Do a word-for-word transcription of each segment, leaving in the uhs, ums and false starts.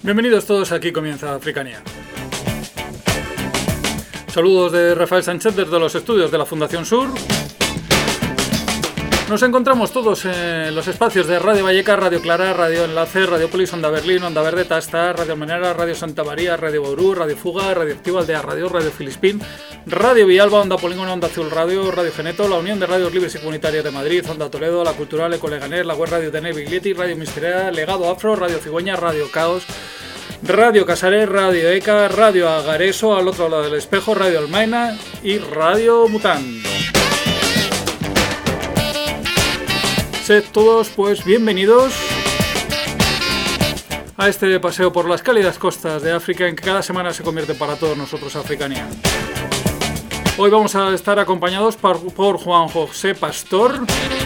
Bienvenidos todos, aquí comienza Africanía. Saludos de Rafael Sánchez desde los estudios de la Fundación Sur. Nos encontramos todos en los espacios de Radio Vallecas, Radio Clara, Radio Enlace, Radio Polis, Onda Berlín, Onda Verde, Tasta, Radio Almenara, Radio Santa María, Radio Bauru, Radio Fuga, Radio Activa, Aldea Radio, Radio Filispín, Radio Villalba, Onda Polígono, Onda Azul Radio, Radio Geneto, la Unión de Radios Libres y Comunitarias de Madrid, Onda Toledo, La Cultural, Ecoleganés, la Web Radio Tené, Biglietti, Radio Misteria, Legado Afro, Radio Cigüeña, Radio Caos, Radio Casares, Radio Eca, Radio Agareso, al otro lado del espejo, Radio Almaina y Radio Mután. Sed todos pues bienvenidos a este paseo por las cálidas costas de África en que cada semana se convierte para todos nosotros Africanía. Hoy vamos a estar acompañados por, por Juan José Pastor.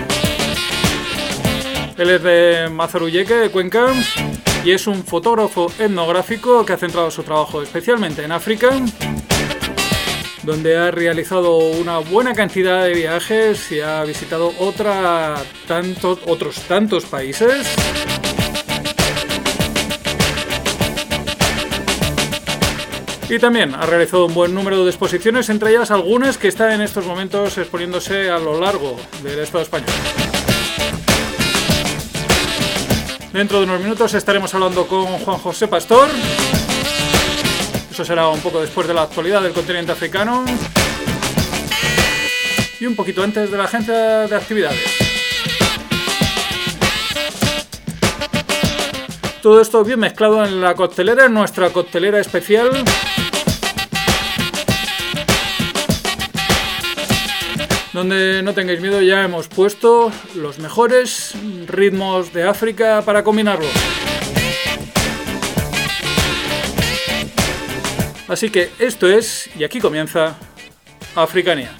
Él es de Mazaruyeke, de Cuenca, y es un fotógrafo etnográfico que ha centrado su trabajo especialmente en África, donde ha realizado una buena cantidad de viajes y ha visitado otra, tantos, otros tantos países. Y también ha realizado un buen número de exposiciones, entre ellas algunas que están en estos momentos exponiéndose a lo largo del Estado español. Dentro de unos minutos estaremos hablando con Juan José Pastor. Eso será un poco después de la actualidad del continente africano y un poquito antes de la agenda de actividades. Todo esto bien mezclado en la coctelera, en nuestra coctelera especial, donde no tengáis miedo, ya hemos puesto los mejores ritmos de África para combinarlos. Así que esto es, y aquí comienza, Africanía.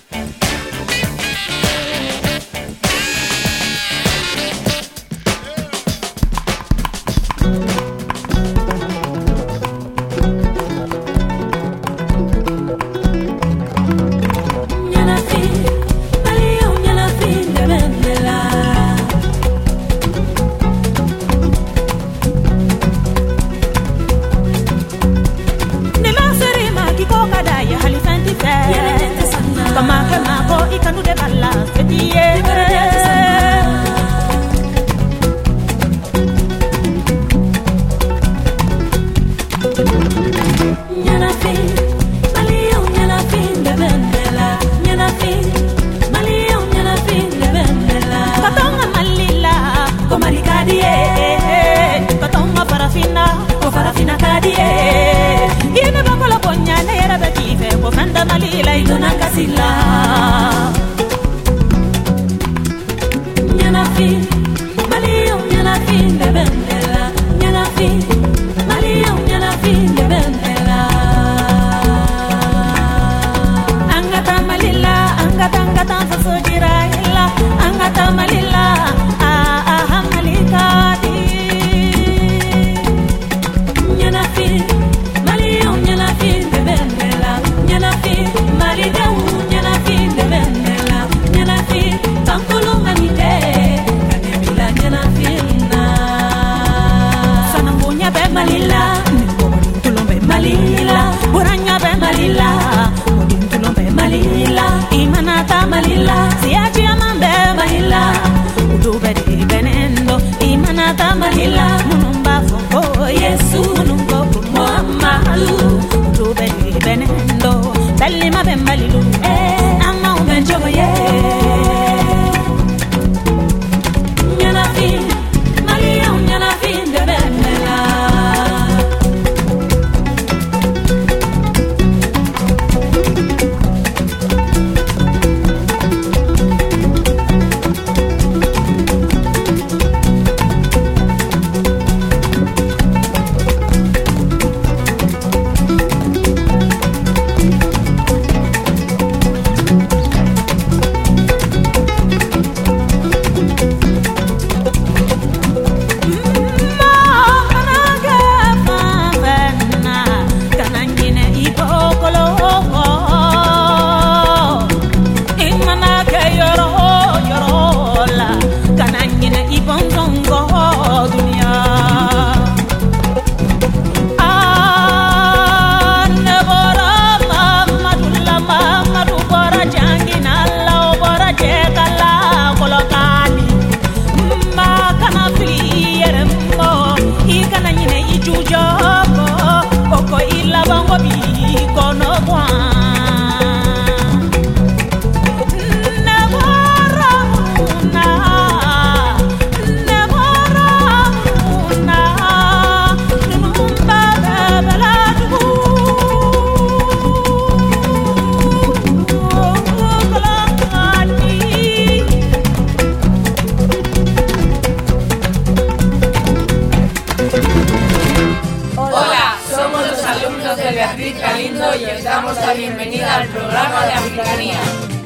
Africanía.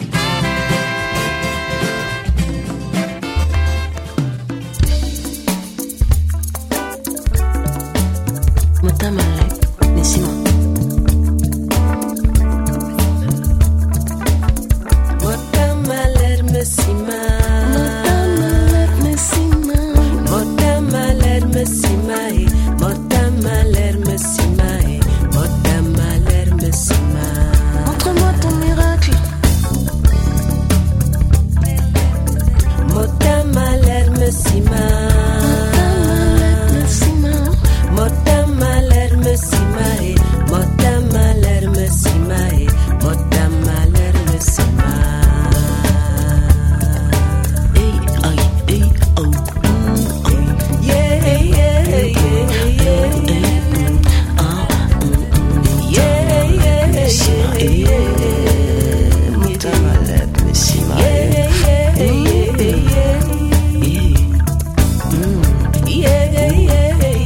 Motamale, Nessima. Motamaler Messima. Motamaler Messima. Motamaler Messima. Motamaler Messima. Motamaler Messima. Montre-moi ton miracle. Motamaler Messima. Motamaler Messima. Motamaler Messima. Motamaler Messima. Hey, ay, hey, oh, mm, oh. Yeah, yeah, yeah, yeah. Ah, mm, yeah, yeah, yeah, yeah. Motamaler Messima. Yeah, yeah, yeah, yeah. Yeah, yeah, yeah.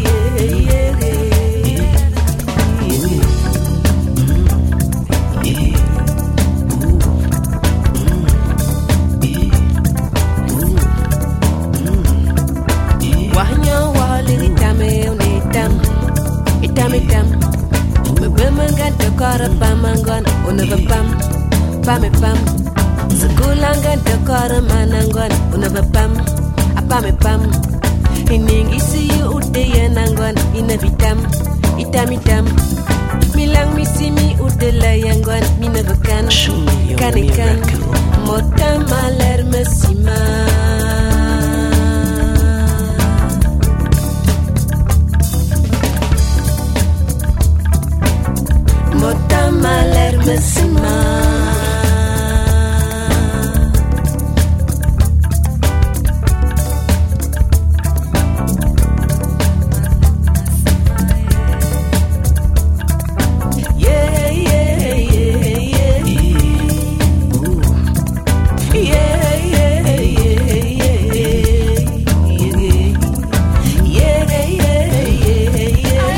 Pamangon, unava pam, pame pam. Sekulanga dekora manangon, unava pam, apame pam. Iningi siyu ude yanangon, inavitam, itamitam. Milang misimi ude layangon, minavakan, kanikan. Motamaler Messima. Motamaler Messima. Yeah, yeah, yeah, yeah. Ooh. Yeah, yeah, yeah, yeah. Yeah, yeah, yeah, yeah.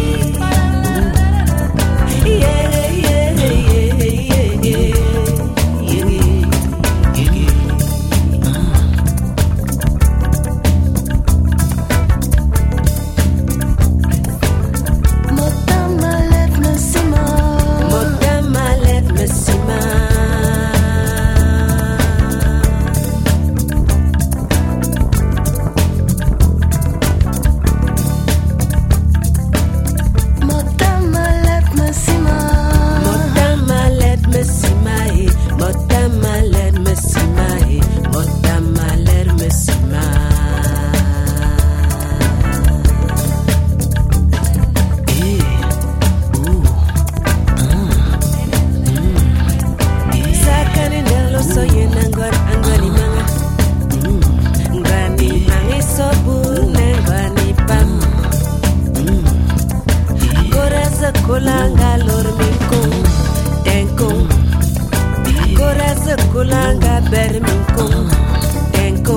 Kulanga lorminko, tenko. Coraza kulanga berminko, tenko.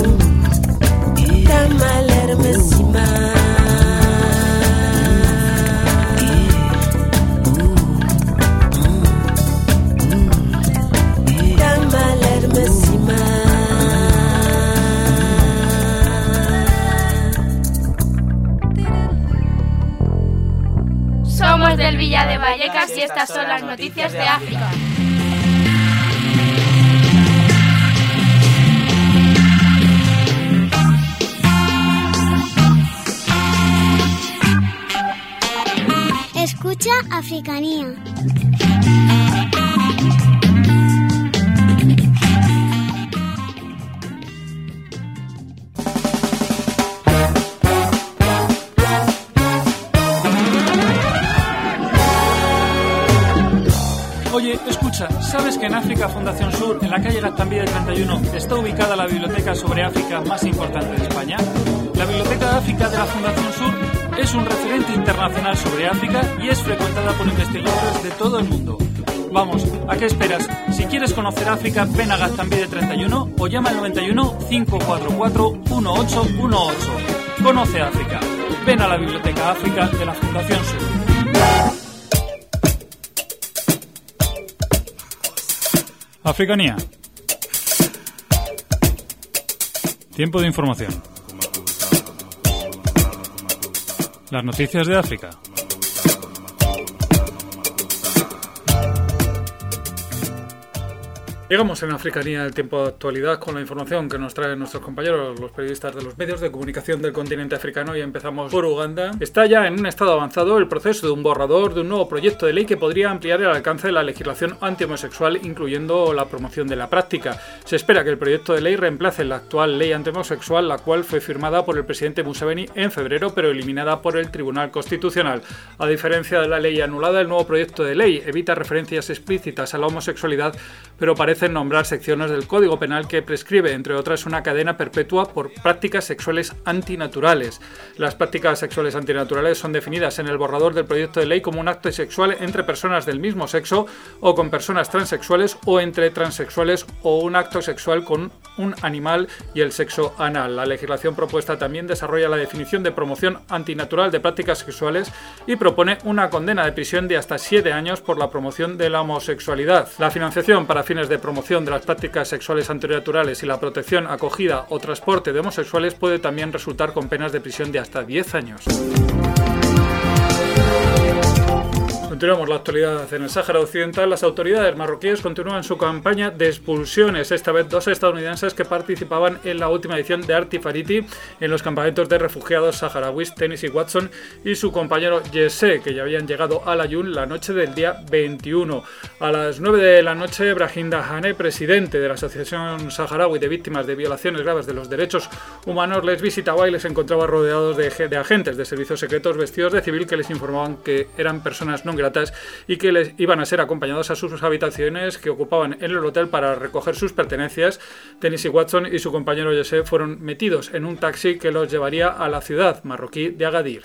Tamaler Messima. Tamaler Messima. Somos del Villa de Vallecas y estas son las noticias de África. Escucha Africanía. Oye, escucha, ¿sabes que en África Fundación Sur, en la calle Gaztambide treinta y uno, está ubicada la biblioteca sobre África más importante de España? La Biblioteca de África de la Fundación Sur es un referente internacional sobre África y es frecuentada por investigadores de todo el mundo. Vamos, ¿a qué esperas? Si quieres conocer África, ven a Gaztambide treinta y uno o llama al noventa y uno, cinco cuatro cuatro, uno ocho uno ocho. Conoce África. Ven a la Biblioteca África de la Fundación Sur. Africanía. Tiempo de información. Las noticias de África. Llegamos en Africanía el tiempo de actualidad con la información que nos traen nuestros compañeros, los periodistas de los medios de comunicación del continente africano, y empezamos por Uganda. Está ya en un estado avanzado el proceso de un borrador de un nuevo proyecto de ley que podría ampliar el alcance de la legislación antihomosexual, incluyendo la promoción de la práctica. Se espera que el proyecto de ley reemplace la actual ley antihomosexual, la cual fue firmada por el presidente Museveni en febrero, pero eliminada por el Tribunal Constitucional. A diferencia de la ley anulada, el nuevo proyecto de ley evita referencias explícitas a la homosexualidad, pero parece nombrar secciones del Código Penal que prescribe, entre otras, una cadena perpetua por prácticas sexuales antinaturales. Las prácticas sexuales antinaturales son definidas en el borrador del proyecto de ley como un acto sexual entre personas del mismo sexo o con personas transexuales, o entre transexuales, o un acto sexual con un animal y el sexo anal. La legislación propuesta también desarrolla la definición de promoción antinatural de prácticas sexuales y propone una condena de prisión de hasta siete años por la promoción de la homosexualidad. La financiación para fines de promoción de las prácticas sexuales antinaturales y la protección, acogida o transporte de homosexuales puede también resultar con penas de prisión de hasta diez años. Continuamos la actualidad en el Sáhara Occidental. Las autoridades marroquíes continúan su campaña de expulsiones. Esta vez dos estadounidenses que participaban en la última edición de Artifariti en los campamentos de refugiados saharauis, Tennessee Watson y su compañero Jesse, que ya habían llegado a Layún la noche del día veintiuno. A las nueve de la noche, Brahim Dahane, presidente de la Asociación Saharaui de Víctimas de Violaciones Graves de los Derechos Humanos, les visitaba y les encontraba rodeados de, de agentes de servicios secretos vestidos de civil que les informaban que eran personas no gratas y que les iban a ser acompañados a sus habitaciones que ocupaban en el hotel para recoger sus pertenencias. Tennessee Watson y su compañero Jesse fueron metidos en un taxi que los llevaría a la ciudad marroquí de Agadir.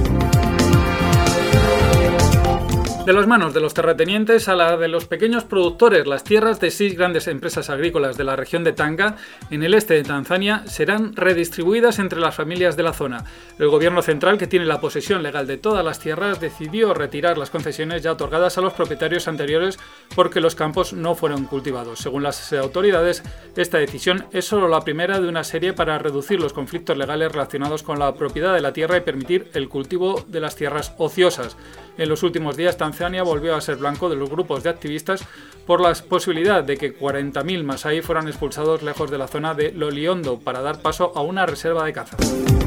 De las manos de los terratenientes a la de los pequeños productores, las tierras de seis grandes empresas agrícolas de la región de Tanga, en el este de Tanzania, serán redistribuidas entre las familias de la zona. El gobierno central, que tiene la posesión legal de todas las tierras, decidió retirar las concesiones ya otorgadas a los propietarios anteriores porque los campos no fueron cultivados. Según las autoridades, esta decisión es solo la primera de una serie para reducir los conflictos legales relacionados con la propiedad de la tierra y permitir el cultivo de las tierras ociosas. En los últimos días, Tanzania volvió a ser blanco de los grupos de activistas por la posibilidad de que cuarenta mil masái fueran expulsados lejos de la zona de Loliondo para dar paso a una reserva de caza.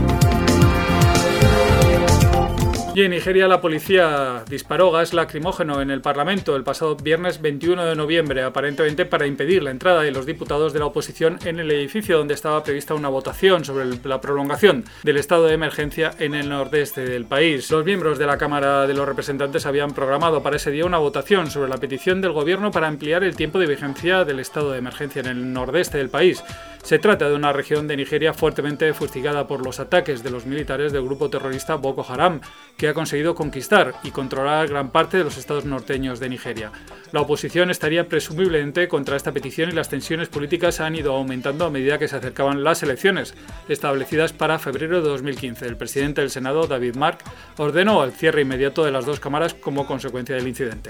Y en Nigeria, la policía disparó gas lacrimógeno en el Parlamento el pasado viernes veintiuno de noviembre, aparentemente para impedir la entrada de los diputados de la oposición en el edificio donde estaba prevista una votación sobre la prolongación del estado de emergencia en el nordeste del país. Los miembros de la Cámara de los Representantes habían programado para ese día una votación sobre la petición del gobierno para ampliar el tiempo de vigencia del estado de emergencia en el nordeste del país. Se trata de una región de Nigeria fuertemente fustigada por los ataques de los militares del grupo terrorista Boko Haram, que ha conseguido conquistar y controlar gran parte de los estados norteños de Nigeria. La oposición estaría presumiblemente contra esta petición y las tensiones políticas han ido aumentando a medida que se acercaban las elecciones establecidas para febrero de dos mil quince. El presidente del Senado, David Mark, ordenó el cierre inmediato de las dos cámaras como consecuencia del incidente.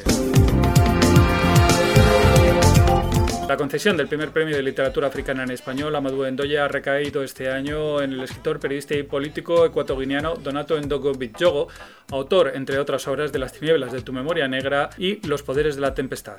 La concesión del primer premio de literatura africana en español, Amadou Ndoye, ha recaído este año en el escritor, periodista y político ecuatoguineano Donato Ndogo Bidjogo, autor, entre otras obras, de Las tinieblas de tu memoria negra y Los poderes de la tempestad.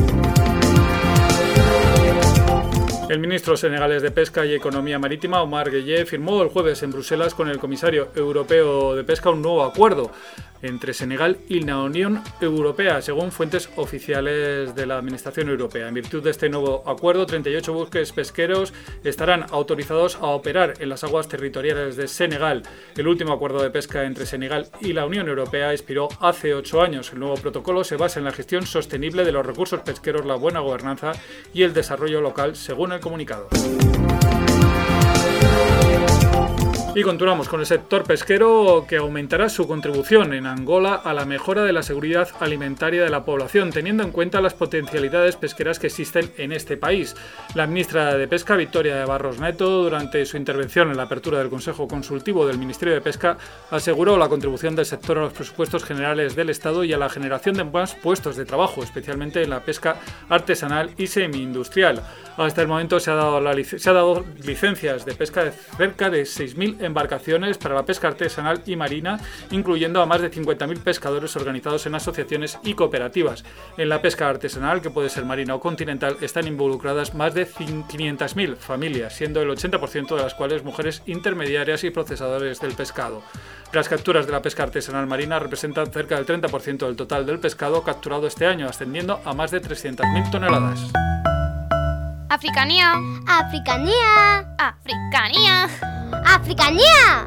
El ministro senegalés de Pesca y Economía Marítima, Omar Gueye, firmó el jueves en Bruselas con el comisario europeo de Pesca un nuevo acuerdo entre Senegal y la Unión Europea, según fuentes oficiales de la Administración Europea. En virtud de este nuevo acuerdo, treinta y ocho buques pesqueros estarán autorizados a operar en las aguas territoriales de Senegal. El último acuerdo de pesca entre Senegal y la Unión Europea expiró hace ocho años. El nuevo protocolo se basa en la gestión sostenible de los recursos pesqueros, la buena gobernanza y el desarrollo local, según el comunicado. Y continuamos con el sector pesquero, que aumentará su contribución en Angola a la mejora de la seguridad alimentaria de la población, teniendo en cuenta las potencialidades pesqueras que existen en este país. La ministra de Pesca, Victoria de Barros Neto, durante su intervención en la apertura del Consejo Consultivo del Ministerio de Pesca, aseguró la contribución del sector a los presupuestos generales del Estado y a la generación de más puestos de trabajo, especialmente en la pesca artesanal y semi-industrial. Hasta el momento se ha dado, la, se ha dado licencias de pesca de cerca de seis mil embarcaciones para la pesca artesanal y marina, incluyendo a más de cincuenta mil pescadores organizados en asociaciones y cooperativas. En la pesca artesanal, que puede ser marina o continental, están involucradas más de quinientas mil familias, siendo el ochenta por ciento de las cuales mujeres intermediarias y procesadores del pescado. Las capturas de la pesca artesanal marina representan cerca del treinta por ciento del total del pescado capturado este año, ascendiendo a más de trescientas mil toneladas. Africanía. Africanía. Africanía. Africanía.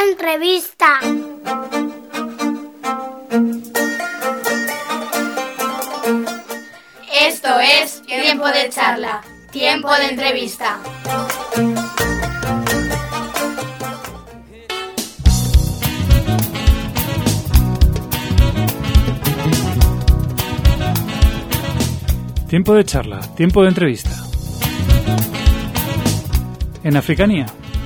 de entrevista. Esto es Tiempo de Charla, Tiempo de Entrevista. Tiempo de charla, tiempo de entrevista. En Africanía.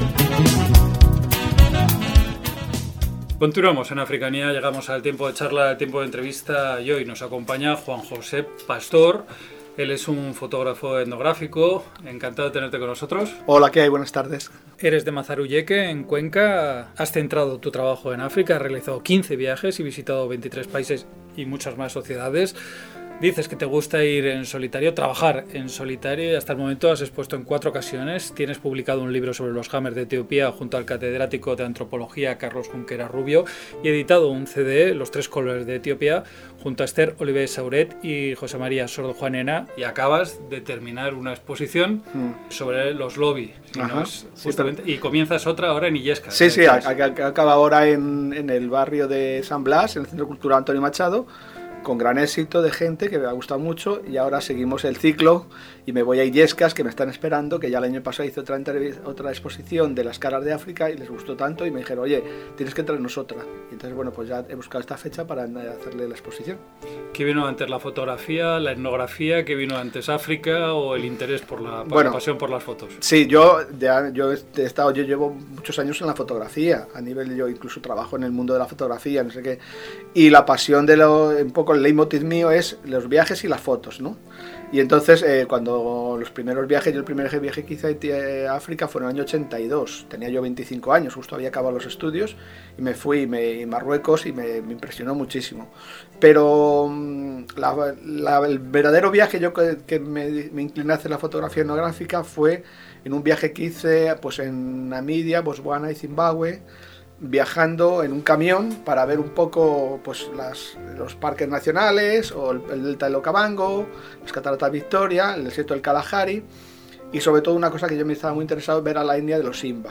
Continuamos en Africanía, llegamos al tiempo de charla, al tiempo de entrevista y hoy nos acompaña Juan José Pastor. Él es un fotógrafo etnográfico, encantado de tenerte con nosotros. Hola, ¿qué hay? Buenas tardes. Eres de Mazaruyeque, en Cuenca, has centrado tu trabajo en África, has realizado quince viajes y visitado veintitrés países y muchas más sociedades. Dices que te gusta ir en solitario, trabajar en solitario y hasta el momento has expuesto en cuatro ocasiones. Tienes publicado un libro sobre los Hammers de Etiopía junto al catedrático de antropología Carlos Junquera Rubio y editado un C D, Los Tres Colores de Etiopía, junto a Esther Oliver Sauret y José María Sordo Juanena, y acabas de terminar una exposición mm. sobre los Lobi. Ajá, es justamente, sí, pero... Y comienzas otra ahora en Illescas. Sí, sí, acaba ahora en, en el barrio de San Blas, en el Centro Cultural Antonio Machado, con gran éxito de gente que me ha gustado mucho, y ahora seguimos el ciclo y me voy a Illescas, que me están esperando, que ya el año pasado hice otra, otra exposición de las caras de África y les gustó tanto y me dijeron, oye, tienes que traernos otra. Y entonces, bueno, pues ya he buscado esta fecha para hacerle la exposición. ¿Qué vino antes, la fotografía, la etnografía? ¿Qué vino antes, África o el interés por la, por bueno, la pasión por las fotos? Sí, yo, ya, yo, he estado, yo llevo muchos años en la fotografía, a nivel, yo incluso trabajo en el mundo de la fotografía, no sé qué, y la pasión de lo, un poco el leitmotiv mío es los viajes y las fotos, ¿no? Y entonces, eh, cuando los primeros viajes, yo el primer viaje que hice a África fue en el año ochenta y dos, tenía yo veinticinco años, justo había acabado los estudios, y me fui me, a Marruecos y me, me impresionó muchísimo. Pero la, la, el verdadero viaje yo que, que me, me incliné a hacer la fotografía etnográfica fue en un viaje que hice pues, en Namibia, Botswana y Zimbabue, viajando en un camión para ver un poco pues las, los parques nacionales o el, el delta del Okavango, las cataratas Victoria, el desierto del Kalahari, y sobre todo una cosa que yo me estaba muy interesado, ver a la etnia de los Simba,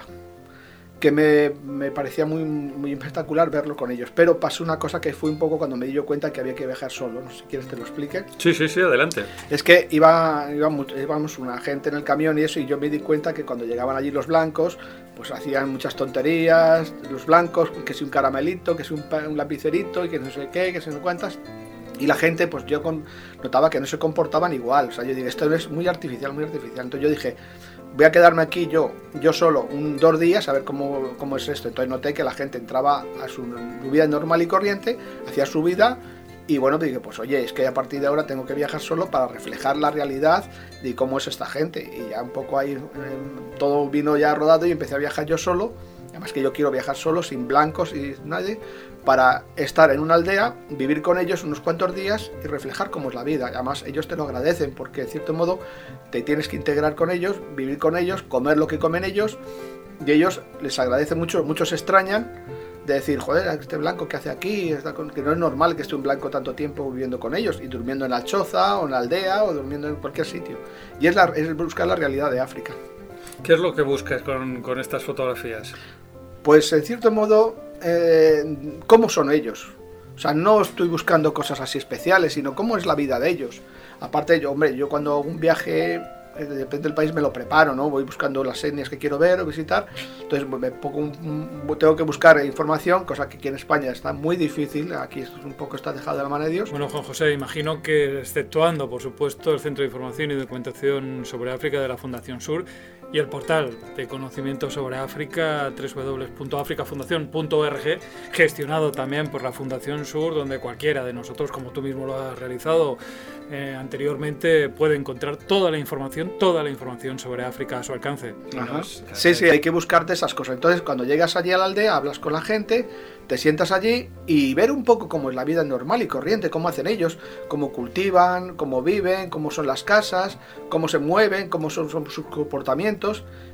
que me, me parecía muy, muy espectacular verlo con ellos. Pero pasó una cosa que fue un poco cuando me di yo cuenta que había que viajar solo. No sé si quieres te lo explique. Sí, sí, sí, adelante. Es que iba, íbamos, íbamos una gente en el camión y eso, y yo me di cuenta que cuando llegaban allí los blancos, pues hacían muchas tonterías, los blancos, que si un caramelito, que si un, un lapicerito, y que no sé qué, que no sé cuántas. Y la gente, pues yo con, notaba que no se comportaban igual. O sea, yo dije, esto es muy artificial, muy artificial. Entonces yo dije, voy a quedarme aquí yo, yo solo, un, dos días, a ver cómo, cómo es esto. Entonces noté que la gente entraba a su, su vida normal y corriente, hacía su vida, y bueno, dije, pues oye, es que a partir de ahora tengo que viajar solo para reflejar la realidad de cómo es esta gente. Y ya un poco ahí eh, todo vino ya rodado y empecé a viajar yo solo. Además que yo quiero viajar solo, sin blancos y nadie, para estar en una aldea, vivir con ellos unos cuantos días y reflejar cómo es la vida. Además ellos te lo agradecen porque de cierto modo te tienes que integrar con ellos, vivir con ellos, comer lo que comen ellos, y ellos les agradece mucho, muchos se extrañan de decir, joder, este blanco que hace aquí, que no es normal que esté un blanco tanto tiempo viviendo con ellos y durmiendo en la choza o en la aldea o durmiendo en cualquier sitio. Y es, la, es buscar la realidad de África. ¿Qué es lo que buscas con, con estas fotografías? Pues en cierto modo, eh, ¿cómo son ellos? O sea, no estoy buscando cosas así especiales, sino cómo es la vida de ellos. Aparte, yo, hombre, yo cuando hago un viaje, eh, depende del país, me lo preparo, ¿no? Voy buscando las etnias que quiero ver o visitar. Entonces me pongo un, un, tengo que buscar información, cosa que aquí en España está muy difícil. Aquí es un poco está dejado de la mano de Dios. Bueno, Juan José, imagino que exceptuando, por supuesto, el Centro de Información y Documentación sobre África de la Fundación Sur, y el portal de conocimiento sobre África, doble u doble u doble u punto africa fundación punto org, gestionado también por la Fundación Sur, donde cualquiera de nosotros, como tú mismo lo has realizado eh, anteriormente, puede encontrar toda la información, toda la información sobre África a su alcance. Ajá. Sí, sí, hay que buscarte esas cosas. Entonces, cuando llegas allí a la aldea, hablas con la gente, te sientas allí y ver un poco cómo es la vida normal y corriente, cómo hacen ellos, cómo cultivan, cómo viven, cómo son las casas, cómo se mueven, cómo son, son sus comportamientos.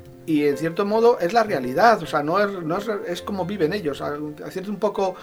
Y en cierto modo es la realidad, o sea, no es, no es, es como viven ellos, haciendo un poco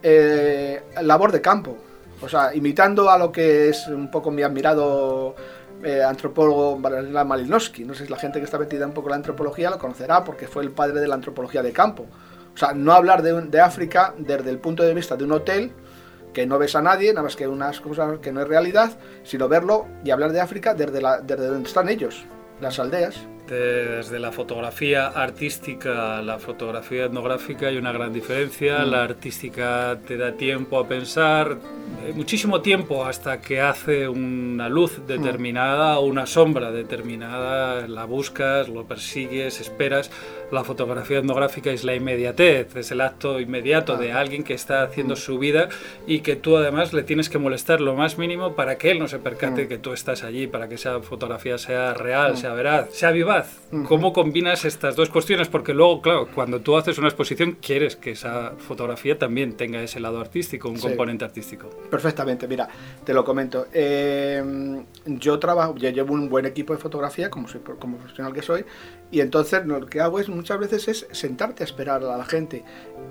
eh, labor de campo, o sea, imitando a lo que es un poco mi admirado eh, antropólogo Malinowski. No sé si la gente que está metida un poco en la antropología lo conocerá porque fue el padre de la antropología de campo. O sea, no hablar de, un, de África desde el punto de vista de un hotel, que no ves a nadie, nada más que unas cosas que no es realidad, sino verlo y hablar de África desde, la, desde donde están ellos, las aldeas. Desde la fotografía artística a la fotografía etnográfica hay una gran diferencia. Mm. La artística te da tiempo a pensar, eh, muchísimo tiempo hasta que hace una luz determinada mm. o una sombra determinada, la buscas, lo persigues, esperas. La fotografía etnográfica es la inmediatez, es el acto inmediato ah. de alguien que está haciendo mm. su vida y que tú además le tienes que molestar lo más mínimo para que él no se percate mm. que tú estás allí, para que esa fotografía sea real, mm. sea veraz, sea vivaz. ¿Cómo combinas estas dos cuestiones? Porque luego, claro, cuando tú haces una exposición quieres que esa fotografía también tenga ese lado artístico, un sí. componente artístico. Perfectamente, mira, te lo comento. Eh, yo trabajo, yo llevo un buen equipo de fotografía, como soy como profesional que soy, y entonces lo que hago es muchas veces es sentarte a esperar a la gente.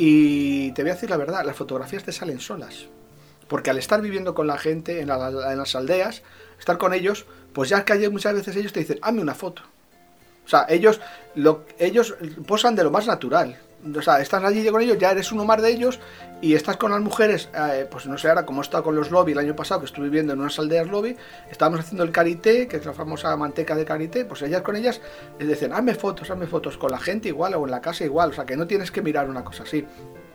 Y te voy a decir la verdad, las fotografías te salen solas. Porque al estar viviendo con la gente en, la, en las aldeas, estar con ellos, pues ya que hay muchas veces ellos te dicen, hazme una foto. O sea, ellos, lo, ellos posan de lo más natural. O sea, estás allí con ellos, ya eres uno más de ellos y estás con las mujeres, eh, pues no sé ahora cómo he estado con los lobby el año pasado, que estuve viviendo en unas aldeas lobby, estábamos haciendo el karité, que es la famosa manteca de karité, pues ellas con ellas les dicen, hazme fotos, hazme fotos, con la gente igual o en la casa igual, o sea, que no tienes que mirar una cosa así.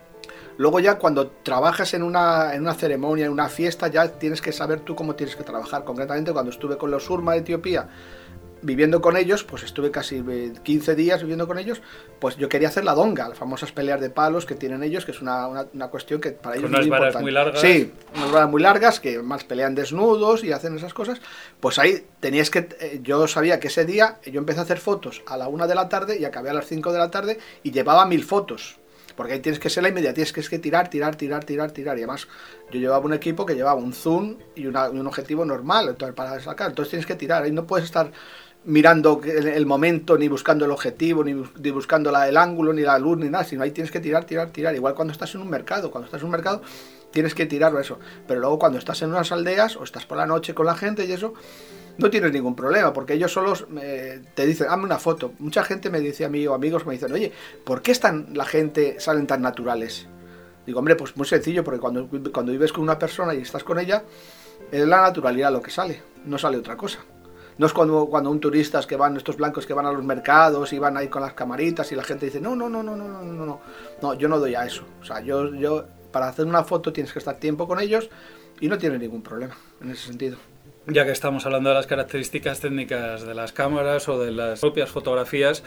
Luego ya cuando trabajas en una, en una ceremonia, en una fiesta, ya tienes que saber tú cómo tienes que trabajar. Concretamente cuando estuve con los Surma de Etiopía, viviendo con ellos, pues estuve casi quince días viviendo con ellos, pues yo quería hacer la donga, las famosas peleas de palos que tienen ellos, que es una, una, una cuestión que para ellos es muy importante. Unas varas muy largas. Sí, unas varas muy largas, que más pelean desnudos y hacen esas cosas, pues ahí tenías que, eh, yo sabía que ese día yo empecé a hacer fotos a la una de la tarde y acabé a las cinco de la tarde y llevaba mil fotos. Porque ahí tienes que ser la inmediatez, que es que tirar, tirar, tirar, tirar, tirar. Y además yo llevaba un equipo que llevaba un zoom y una, un objetivo normal entonces, para sacar. Entonces tienes que tirar. Ahí no puedes estar mirando el, el momento, ni buscando el objetivo, ni, ni buscando la, el ángulo, ni la luz, ni nada. Sino ahí tienes que tirar, tirar, tirar. Igual cuando estás en un mercado. Cuando estás en un mercado tienes que tirar eso. Pero luego cuando estás en unas aldeas o estás por la noche con la gente y eso, no tienes ningún problema, porque ellos solos eh, te dicen, hazme una foto. Mucha gente me dice a mí, o amigos me dicen, oye, ¿por qué están, la gente salen tan naturales? Digo, hombre, pues muy sencillo, porque cuando, cuando vives con una persona y estás con ella, es la naturalidad lo que sale, no sale otra cosa. No es cuando, cuando un turista que van, estos blancos que van a los mercados y van ahí con las camaritas y la gente dice, no, no, no, no, no, no, no, no, no, yo no doy a eso. O sea, yo, yo, para hacer una foto tienes que estar tiempo con ellos y no tienes ningún problema en ese sentido. Ya que estamos hablando de las características técnicas de las cámaras o de las propias fotografías,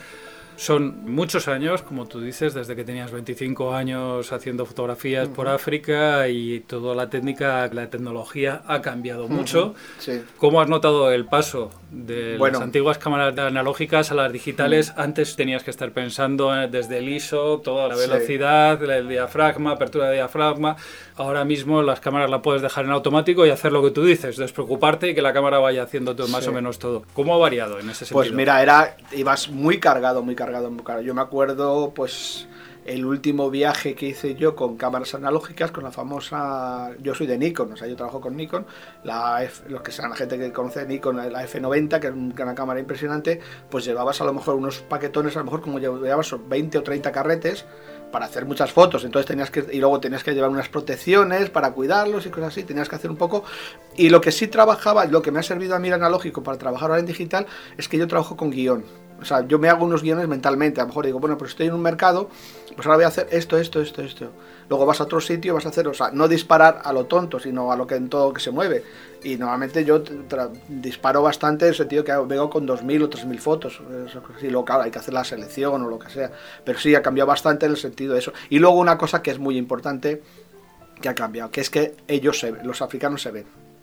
son muchos años, como tú dices, desde que tenías veinticinco años haciendo fotografías uh-huh. por África y toda la técnica, la tecnología ha cambiado uh-huh. mucho. Sí. ¿Cómo has notado el paso de bueno. las antiguas cámaras analógicas a las digitales? Uh-huh. Antes tenías que estar pensando desde el I S O, toda la velocidad, sí. el diafragma, apertura de diafragma. Ahora mismo las cámaras las puedes dejar en automático y hacer lo que tú dices, despreocuparte y que la cámara vaya haciendo todo, más sí. o menos todo. ¿Cómo ha variado en ese sentido? Pues mira, era ibas muy cargado, muy cargado. Yo me acuerdo, pues, el último viaje que hice yo con cámaras analógicas, con la famosa... Yo soy de Nikon, o sea, yo trabajo con Nikon, la F, los que sean la gente que conoce Nikon, la F noventa, que es una cámara impresionante, pues llevabas a lo mejor unos paquetones, a lo mejor como llevabas veinte o treinta carretes, para hacer muchas fotos, entonces tenías que, y luego tenías que llevar unas protecciones para cuidarlos y cosas así, tenías que hacer un poco, y lo que sí trabajaba, lo que me ha servido a mí el analógico para trabajar ahora en digital, es que yo trabajo con guión. O sea, yo me hago unos guiones mentalmente, a lo mejor digo, bueno, pues estoy en un mercado, pues ahora voy a hacer esto, esto, esto, esto. Luego vas a otro sitio, vas a hacer, o sea, no disparar a lo tonto, sino a lo que en todo que se mueve. Y normalmente yo tra- disparo bastante en el sentido que vengo con dos mil o tres mil fotos. Y luego, claro, hay que hacer la selección o lo que sea. Pero sí, ha cambiado bastante en el sentido de eso. Y luego una cosa que es muy importante que ha cambiado, que es que ellos se ven, los africanos se ven.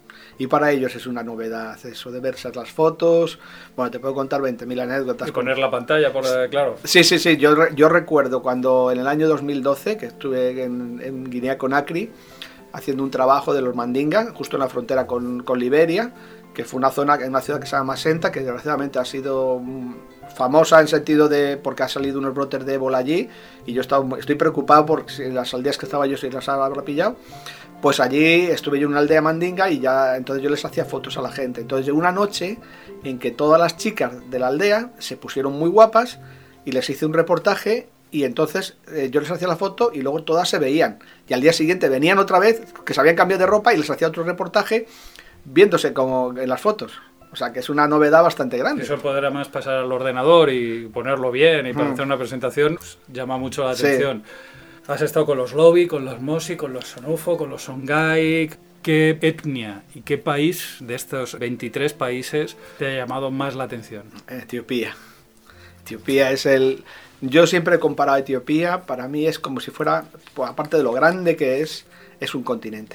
Y para ellos es una novedad eso de verse las fotos. Bueno, te puedo contar veinte mil anécdotas. Y poner con... la pantalla, por claro. Sí, sí, sí. Yo, yo recuerdo cuando en el año dos mil doce, que estuve en, en Guinea Conakry, haciendo un trabajo de los Mandinga, justo en la frontera con, con Liberia, que fue una zona, una ciudad que se llama Macenta, que desgraciadamente ha sido famosa en sentido de porque ha salido unos brotes de ébola allí, y yo estaba, estoy preocupado por si las aldeas que estaba yo si las habrá pillado. Pues allí estuve yo en una aldea mandinga y ya entonces yo les hacía fotos a la gente. Entonces llegó una noche en que todas las chicas de la aldea se pusieron muy guapas y les hice un reportaje y entonces eh, yo les hacía la foto y luego todas se veían. Y al día siguiente venían otra vez, que se habían cambiado de ropa y les hacía otro reportaje viéndose como en las fotos. O sea, que es una novedad bastante grande. Eso poder además pasar al ordenador y ponerlo bien y para Mm. hacer una presentación pues, llama mucho la Sí. atención. Has estado con los Lobi, con los Mosi, con los Sonufo, con los Songhai. ¿Qué etnia y qué país de estos veintitrés países te ha llamado más la atención? Etiopía. Etiopía es el... Yo siempre he comparado a Etiopía, para mí es como si fuera, pues, aparte de lo grande que es, es un continente.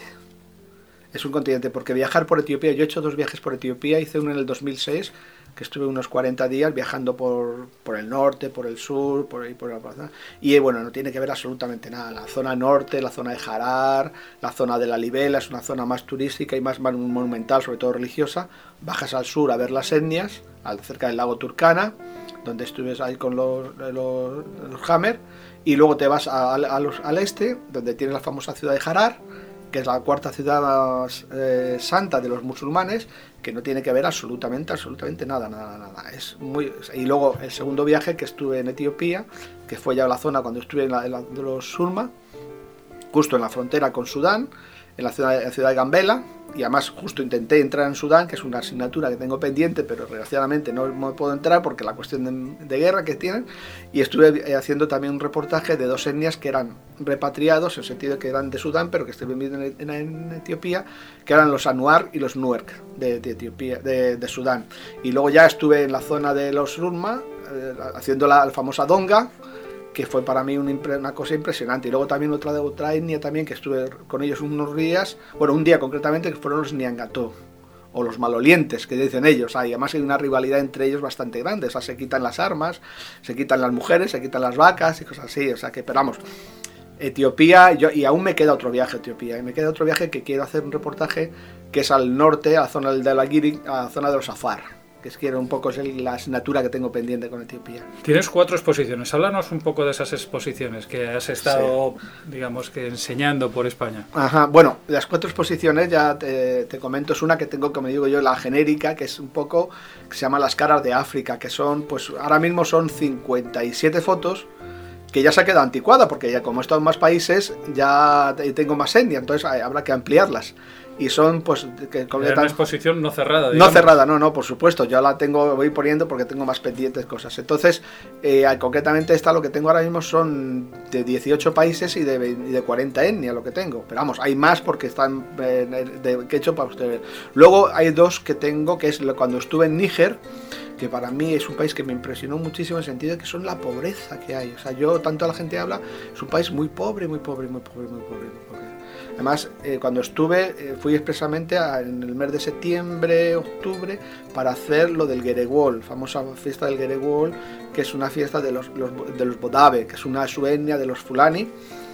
Es un continente, porque viajar por Etiopía, yo he hecho dos viajes por Etiopía, hice uno en el dos mil seis, que estuve unos cuarenta días viajando por, por el norte, por el sur, por ahí, por la plaza. Y bueno, no tiene que ver absolutamente nada. La zona norte, la zona de Harar, la zona de la Libela, es una zona más turística y más monumental, sobre todo religiosa. Bajas al sur a ver las etnias, al, cerca del lago Turkana, donde estuve ahí con los, los, los Hammer, y luego te vas a, a los, al este, donde tienes la famosa ciudad de Harar, que es la cuarta ciudad eh, santa de los musulmanes, que no tiene que ver absolutamente, absolutamente nada, nada, nada. Es muy... Y luego el segundo viaje que estuve en Etiopía, que fue ya la zona cuando estuve en la, en la de los Surma, justo en la frontera con Sudán, en la ciudad, en la ciudad de Gambela, y además justo intenté entrar en Sudán, que es una asignatura que tengo pendiente, pero desgraciadamente no me puedo entrar porque la cuestión de, de guerra que tienen, y estuve haciendo también un reportaje de dos etnias que eran repatriados, en el sentido de que eran de Sudán, pero que estuvieron viviendo en, en, en Etiopía, que eran los Anuar y los Nuerk de, de Etiopía, de, de Sudán. Y luego ya estuve en la zona de los Surma, eh, haciendo la, la famosa Donga, que fue para mí una, una cosa impresionante. Y luego también otra de otra etnia también, que estuve con ellos unos días, bueno, un día concretamente, que fueron los Niangató, o los malolientes, que dicen ellos. Ah, y además hay una rivalidad entre ellos bastante grande. O sea, se quitan las armas, se quitan las mujeres, se quitan las vacas y cosas así. O sea, que, pero vamos, Etiopía, yo, y aún me queda otro viaje a Etiopía. Y me queda otro viaje que quiero hacer un reportaje, que es al norte, a la zona del Delagiri, a la zona de los Afar, que es que un poco es el, la asignatura que tengo pendiente con Etiopía. Tienes cuatro exposiciones. Háblanos un poco de esas exposiciones que has estado, sí. digamos que enseñando por España. Ajá, bueno, las cuatro exposiciones ya te, te comento, es una que tengo, como digo yo, la genérica, que es un poco, que se llama Las caras de África, que son, pues ahora mismo son cincuenta y siete fotos, que ya se ha quedado anticuada, porque ya como he estado en más países, ya tengo más etnia, entonces habrá que ampliarlas. Y son, pues... Que, Era una exposición no cerrada, digamos. No cerrada, no, no, por supuesto. Yo la tengo, voy poniendo porque tengo más pendientes cosas. Entonces, eh, concretamente esta, lo que tengo ahora mismo son de dieciocho países y de, y de cuarenta etnias lo que tengo. Pero vamos, hay más porque están eh, de, que he hecho para ustedes. Luego hay dos que tengo, que es cuando estuve en Níger, que para mí es un país que me impresionó muchísimo en el sentido de que son la pobreza que hay. O sea, yo, tanto la gente habla, es un país muy pobre, muy pobre, muy pobre, muy pobre, muy pobre. Además, eh, cuando estuve, eh, fui expresamente a, en el mes de septiembre, octubre, para hacer lo del Geregol, famosa fiesta del Geregol, que es una fiesta de los, los, de los Bodabe, que es una etnia de los Fulani,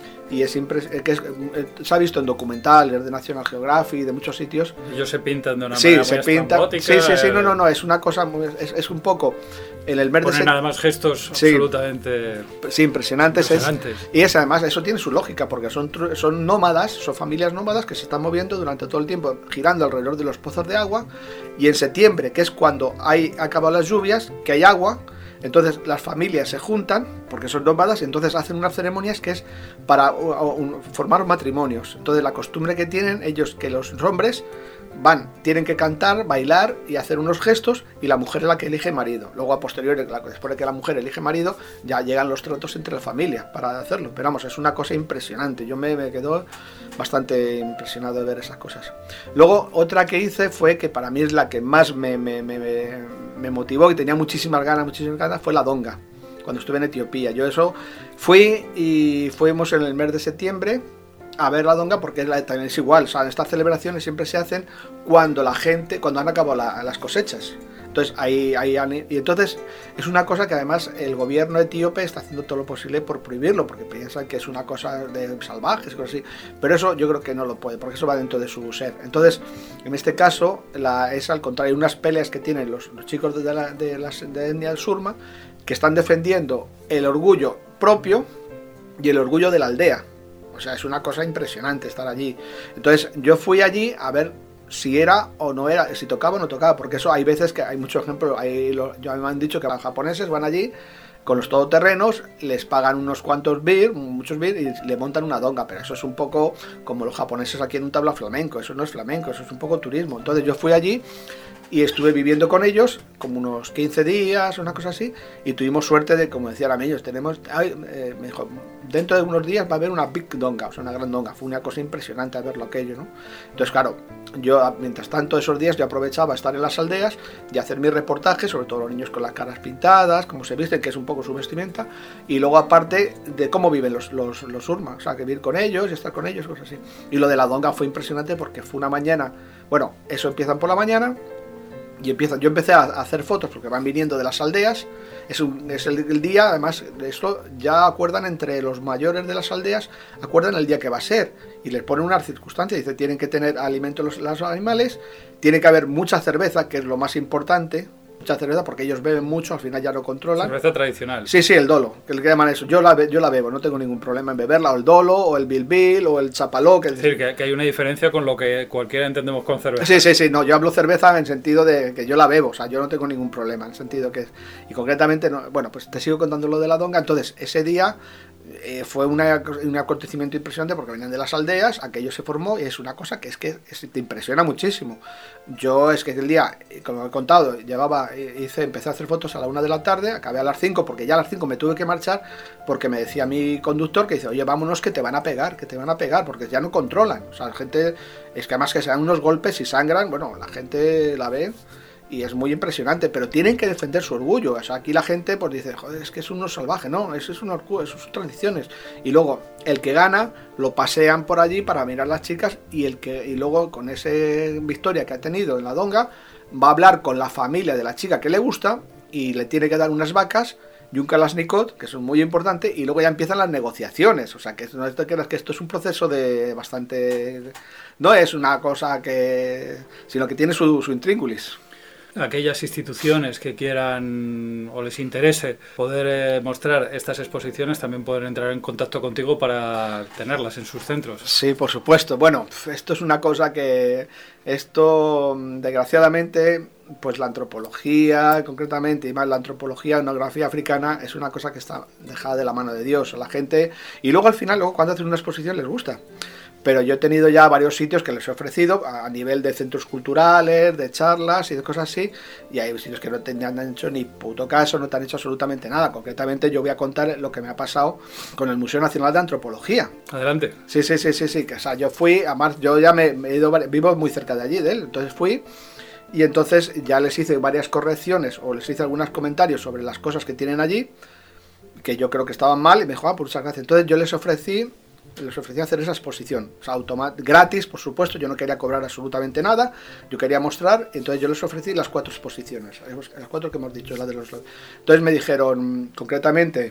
y es, impres que es eh, se ha visto en documentales de National Geographic y de muchos sitios. Ellos se pintan de una sí, manera se muy pinta, sí, sí, sí, eh, no, no, no, es una cosa, muy, es, es un poco en el mes ponen de septiembre. además gestos sí, absolutamente sí, impresionantes, impresionantes. Es, y es además, eso tiene su lógica, porque son, son nómadas, son familias nómadas que se están moviendo durante todo el tiempo, girando alrededor de los pozos de agua, y en septiembre, que es cuando hay acabado las lluvias, que hay agua, entonces las familias se juntan, porque son nómadas, y entonces hacen unas ceremonias que es para uh, uh, formar matrimonios. Entonces la costumbre que tienen ellos, que los hombres van, tienen que cantar, bailar y hacer unos gestos, y la mujer es la que elige marido. Luego a posteriori, después de que la mujer elige marido, ya llegan los tratos entre la familia para hacerlo. Pero vamos, es una cosa impresionante. Yo me, me quedo bastante impresionado de ver esas cosas. Luego otra que hice fue, que para mí es la que más me, me, me, me motivó, y tenía muchísimas ganas, muchísimas ganas, fue la Donga, cuando estuve en Etiopía. Yo eso fui, y fuimos en el mes de septiembre a ver la Donga, porque es la, también es igual. O sea, estas celebraciones siempre se hacen cuando la gente, cuando han acabado la, las cosechas. Entonces ahí, ahí han, y entonces es una cosa que además el gobierno etíope está haciendo todo lo posible por prohibirlo, porque piensan que es una cosa de salvajes, cosas así. Pero eso yo creo que no lo puede, porque eso va dentro de su ser. Entonces, en este caso, la, es al contrario, unas peleas que tienen los, los chicos de la de la de etnia del Surma, que están defendiendo el orgullo propio y el orgullo de la aldea. O sea, es una cosa impresionante estar allí. Entonces, yo fui allí a ver si era o no era, si tocaba o no tocaba, porque eso hay veces que hay muchos ejemplos. Hay, lo, ya me han dicho que los japoneses van allí con los todoterrenos, les pagan unos cuantos bir, muchos bir, y le montan una donga, pero eso es un poco como los japoneses aquí en un tablao flamenco, eso no es flamenco, eso es un poco turismo. Entonces yo fui allí y estuve viviendo con ellos como unos quince días, una cosa así, y tuvimos suerte de, como decían ellos, tenemos, ay, eh, me dijo, dentro de unos días va a haber una big donga, o sea, una gran donga. Fue una cosa impresionante verlo aquello, ¿no? Entonces, claro, yo, mientras tanto, esos días yo aprovechaba estar en las aldeas y hacer mis reportajes, sobre todo los niños con las caras pintadas, cómo se visten, que es un poco su vestimenta, y luego aparte de cómo viven los, los, los urma, o sea, que vivir con ellos y estar con ellos, cosas así. Y lo de la donga fue impresionante porque fue una mañana, bueno, eso empiezan por la mañana, y empiezan, yo empecé a hacer fotos porque van viniendo de las aldeas, es, un, es el, el día, además de esto ya acuerdan entre los mayores de las aldeas, acuerdan el día que va a ser y les ponen unas circunstancias, dice tienen que tener alimento los, los animales, tiene que haber mucha cerveza, que es lo más importante, mucha cerveza porque ellos beben mucho, al final ya lo controlan. Cerveza tradicional. Sí, sí, el dolo, que le llaman eso. Yo la, yo la bebo, no tengo ningún problema en beberla, o el dolo, o el bilbil, o el chapaló. Que es decir, que, que hay una diferencia con lo que cualquiera entendemos con cerveza. Sí, sí, sí, no, yo hablo cerveza en sentido de que yo la bebo, o sea, yo no tengo ningún problema, en el sentido que... Y concretamente, no, bueno, pues te sigo contando lo de la donga. Entonces, ese día eh, fue una, un acontecimiento impresionante porque venían de las aldeas, aquello se formó y es una cosa que es que es, te impresiona muchísimo. Yo es que el día, como he contado, llevaba, hice, empecé a hacer fotos a la una de la tarde, acabé a las cinco porque ya a las cinco me tuve que marchar porque me decía mi conductor que dice, oye, vámonos que te van a pegar, que te van a pegar, porque ya no controlan. O sea, la gente, es que además que se dan unos golpes y sangran, bueno, la gente la ve y es muy impresionante, pero tienen que defender su orgullo. O sea, aquí la gente pues dice, joder, es que es uno salvaje, no, eso es un orgullo, eso son tradiciones. Y luego, el que gana, lo pasean por allí para mirar las chicas y el que y luego con esa victoria que ha tenido en la donga, va a hablar con la familia de la chica que le gusta y le tiene que dar unas vacas y un Kalashnikov, que son muy importantes, y luego ya empiezan las negociaciones. O sea, que no te creas que esto es un proceso de bastante... No es una cosa que... sino que tiene su, su intríngulis. Aquellas instituciones que quieran o les interese poder eh, mostrar estas exposiciones también pueden entrar en contacto contigo para tenerlas en sus centros. Sí, por supuesto. Bueno, esto es una cosa que esto, desgraciadamente, pues la antropología, concretamente, y más la antropología, etnografía africana, es una cosa que está dejada de la mano de Dios. La gente, y luego al final, luego cuando hacen una exposición les gusta. Pero yo he tenido ya varios sitios que les he ofrecido a nivel de centros culturales, de charlas y de cosas así, y hay sitios que no te han hecho ni puto caso, no te han hecho absolutamente nada. Concretamente yo voy a contar lo que me ha pasado con el Museo Nacional de Antropología. Adelante. Sí, sí, sí, sí, sí, que, o sea, yo fui, además yo ya me, me he ido, vivo muy cerca de allí, de él, entonces fui y entonces ya les hice varias correcciones o les hice algunos comentarios sobre las cosas que tienen allí, que yo creo que estaban mal, y me dijo, ah, pues muchas gracias. Entonces yo les ofrecí les ofrecí hacer esa exposición, o sea, automa- gratis, por supuesto. Yo no quería cobrar absolutamente nada, yo quería mostrar, entonces yo les ofrecí las cuatro exposiciones, las cuatro que hemos dicho, la de los... Entonces me dijeron, concretamente,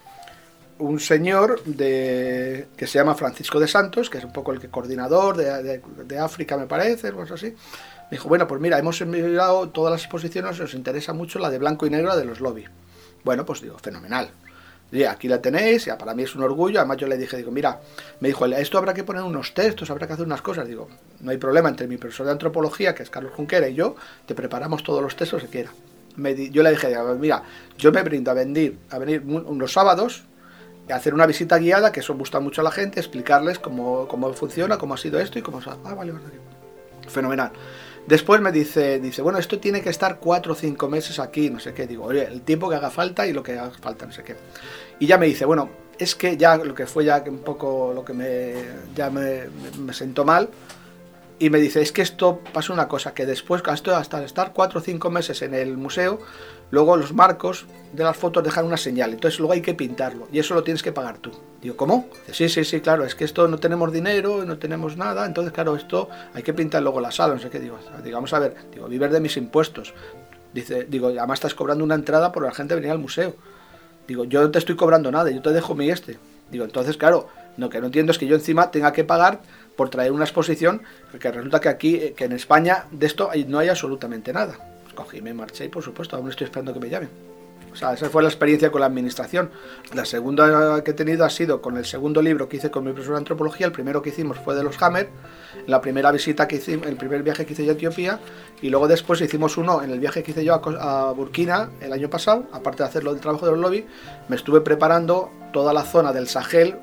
un señor de que se llama Francisco de Santos, que es un poco el que coordinador de, de, de África, me parece, o algo así, me dijo, bueno, pues mira, hemos mirado todas las exposiciones, os interesa mucho la de blanco y negro de los lobby. Bueno, pues digo, fenomenal. Y aquí la tenéis, ya para mí es un orgullo. Además yo le dije, digo, mira, me dijo, esto habrá que poner unos textos, habrá que hacer unas cosas. Digo, no hay problema, entre mi profesor de antropología, que es Carlos Junquera, y yo, te preparamos todos los textos que quiera. Me di, yo le dije, mira, yo me brindo a venir, a venir unos sábados, a hacer una visita guiada, que eso gusta mucho a la gente, explicarles cómo, cómo funciona, cómo ha sido esto y cómo... Ah, vale, vale. Fenomenal. Después me dice, dice, bueno, esto tiene que estar cuatro o cinco meses aquí, no sé qué. Digo, oye, el tiempo que haga falta y lo que haga falta, no sé qué. Y ya me dice, bueno, es que ya lo que fue ya un poco lo que me, ya me, me sentó mal. Y me dice, es que esto pasa una cosa, que después, esto hasta estar cuatro o cinco meses en el museo, luego los marcos de las fotos dejan una señal, entonces luego hay que pintarlo, y eso lo tienes que pagar tú. Digo, ¿cómo? Dice, sí, sí, sí, claro, es que esto no tenemos dinero, no tenemos nada, entonces claro, esto hay que pintar luego la sala, no sé qué. Digo, digo vamos a ver, digo, vives de mis impuestos. Dice, digo, además estás cobrando una entrada por la gente venir al museo. Digo, yo no te estoy cobrando nada, yo te dejo mi este. Digo, entonces claro, lo que no entiendo es que yo encima tenga que pagar por traer una exposición, porque resulta que aquí, que en España, de esto no hay absolutamente nada. Pues cogí y me marché y por supuesto, aún estoy esperando que me llamen. O sea, esa fue la experiencia con la administración. La segunda que he tenido ha sido con el segundo libro que hice con mi profesor de antropología. El primero que hicimos fue de los Hamer, la primera visita que hicimos, el primer viaje que hice yo a Etiopía, y luego después hicimos uno en el viaje que hice yo a, a Burkina el año pasado. Aparte de hacerlo del trabajo de los lobby, me estuve preparando toda la zona del Sahel,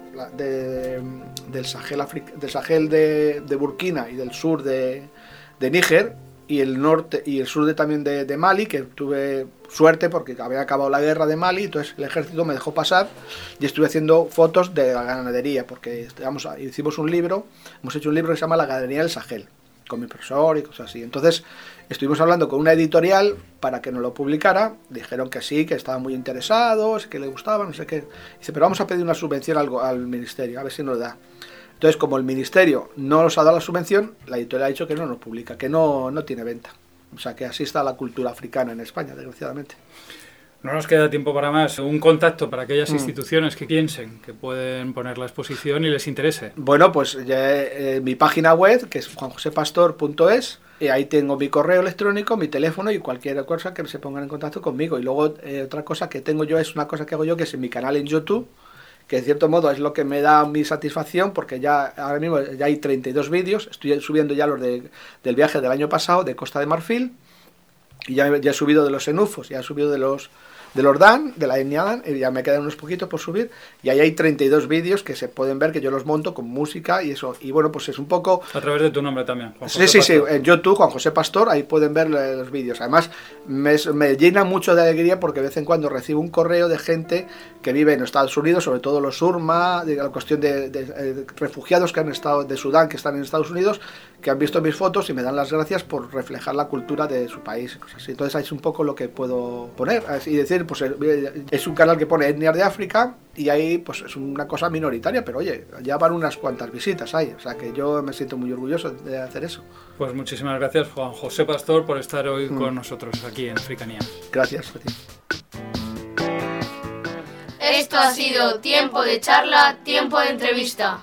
de, del Sahel, Africa, del Sahel de, de Burkina y del sur de, de Níger, y el norte y el sur de, también de, de Mali, que tuve suerte porque había acabado la guerra de Mali, entonces el ejército me dejó pasar y estuve haciendo fotos de la ganadería, porque digamos, hicimos un libro, hemos hecho un libro que se llama La ganadería del Sahel, con mi profesor y cosas así. Entonces estuvimos hablando con una editorial para que nos lo publicara, dijeron que sí, que estaban muy interesados, que le gustaba, no sé qué. Dice, pero vamos a pedir una subvención al, al ministerio, a ver si nos da. Entonces, como el ministerio no nos ha dado la subvención, la editorial ha dicho que no nos publica, que no, no tiene venta. O sea, que así está la cultura africana en España, desgraciadamente. No nos queda tiempo para más. Un contacto para aquellas mm. instituciones que piensen que pueden poner la exposición y les interese. Bueno, pues ya, eh, mi página web, que es juan josé pastor punto es, y ahí tengo mi correo electrónico, mi teléfono y cualquier cosa que se pongan en contacto conmigo. Y luego eh, otra cosa que tengo yo es una cosa que hago yo, que es en mi canal en YouTube, que en cierto modo es lo que me da mi satisfacción, porque ya ahora mismo ya hay treinta y dos vídeos, estoy subiendo ya los de, del viaje del año pasado de Costa de Marfil, y ya, ya he subido de los enufos, ya he subido de los de los Dan, de la etnia Dan, y ya me quedan unos poquitos por subir, y ahí hay treinta y dos vídeos que se pueden ver, que yo los monto con música y eso, y bueno, pues es un poco... A través de tu nombre también, Juan José Sí, sí, Pastor. sí, en YouTube, Juan José Pastor, ahí pueden ver los vídeos. Además, me, me llena mucho de alegría porque de vez en cuando recibo un correo de gente que vive en Estados Unidos, sobre todo los Urma, de la cuestión de, de, de refugiados que han estado de Sudán, que están en Estados Unidos, que han visto mis fotos y me dan las gracias por reflejar la cultura de su país, cosas así. Entonces ahí es un poco lo que puedo poner y decir, pues es un canal que pone etnias de África y ahí pues es una cosa minoritaria, pero oye, ya van unas cuantas visitas ahí, o sea que yo me siento muy orgulloso de hacer eso. Pues muchísimas gracias, Juan José Pastor, por estar hoy mm. con nosotros aquí en Africanía. Gracias a ti. Esto ha sido Tiempo de Charla, Tiempo de Entrevista.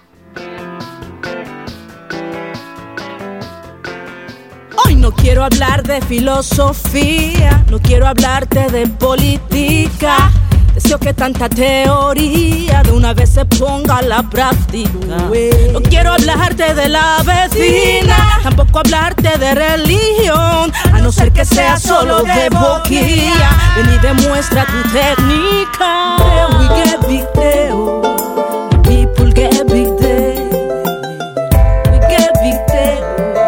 Hoy no quiero hablar de filosofía, no quiero hablarte de política. Deseo que tanta teoría de una vez se ponga a la práctica. No quiero hablarte de la vecina, tampoco hablarte de religión, a no ser que sea solo de boquilla. Ven y demuestra tu técnica. We get big deal, people get big deal. We get big deal.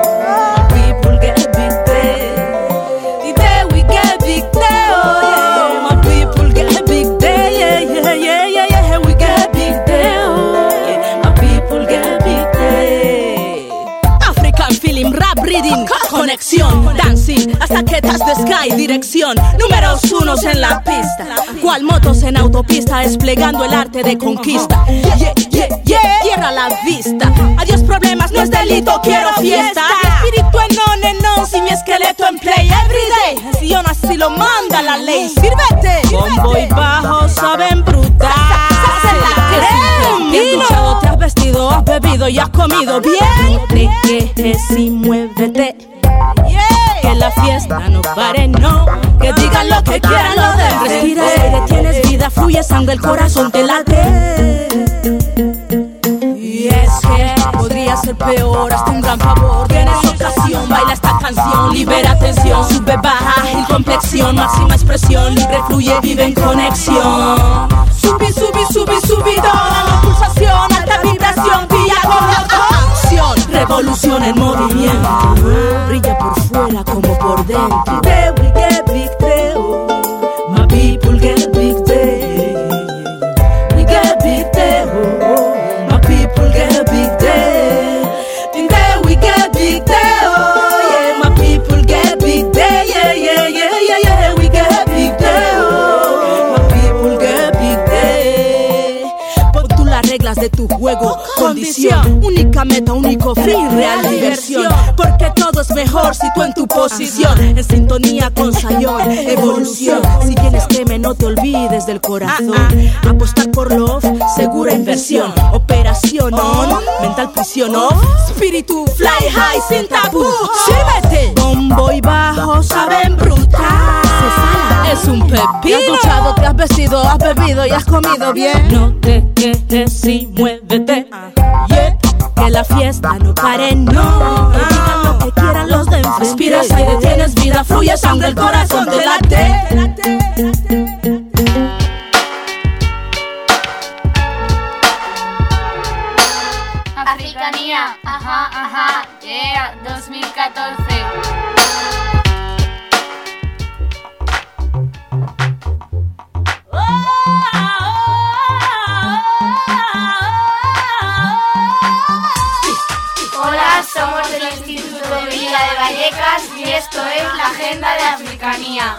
Conexión, dancing, hasta que tas de sky, dirección, números unos en la pista, cual motos en autopista, desplegando el arte de conquista. Yeah, yeah, yeah, cierra la vista. Adiós problemas, no es delito, quiero fiesta. Mi espíritu en on en on, si mi esqueleto en play everyday. Si yo no así lo manda la ley, sírvete. Bombo y bajo saben brutal. Te has duchado, te has vestido, has bebido y has comido bien. Te quejes y muévete. Que la fiesta no pare, no. Que digan lo que quieran, lo deben. Respira aire, tienes vida, fluye sangre, el corazón te late. Y es que podría ser peor, hasta un gran favor. Tienes ocasión, baila esta canción, libera tensión, sube, baja, ágil complexión, máxima expresión, libre, fluye, vive en conexión. Subí, subí, subí, subidón, dando pulsación, alta vibración, guía con la canción. Revolución en movimiento, brilla por fuera como por dentro. Today we get big deal, my people get big deal. We get big deal, my people get big deal. Today we get big deal, yeah, my people get big deal, yeah, yeah, yeah, yeah, yeah. We get big deal, my people get big deal. Pon tú las reglas de tu juego, condición, única meta, único fin, real diversión. Porque todo es mejor si tú en tu posición, en sintonía con Sayón, evolución. Si tienes teme, no te olvides del corazón. Apostar por love, segura inversión. Operación on, mental prisión off. Espíritu fly high sin tabú. Sírvete. Bombo y bajo saben brutal. Se sala, es un pepino. Te has duchado, te has vestido, has bebido y has comido bien. No te quejes y muévete. Yeah. Que la fiesta no pare, no. Que digan lo que quieran los de enfrente. Respiras aire, tienes vida, fluye sangre, el corazón te late. Africanía, ajá, ajá, yeah, dos mil catorce. Hola, somos del Instituto de Villa de Vallecas y esto es la Agenda de Africanía.